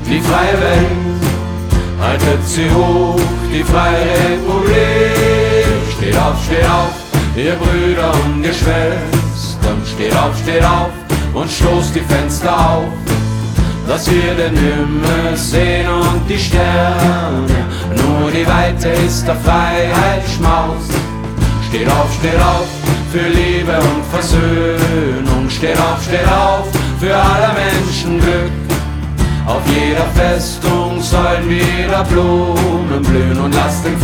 die freie Welt, haltet sie hoch, die freie Republik. Steht auf, ihr Brüder und ihr Schwestern, steht auf und stoßt die Fenster auf, dass wir den Himmel sehen und die Sterne. Nur die Weite ist der Freiheit Schmaus. Steht auf für Liebe und Versöhnung. Steht auf für aller Menschen Glück. Auf jeder Festung sollen wieder Blumen blühen und lasst den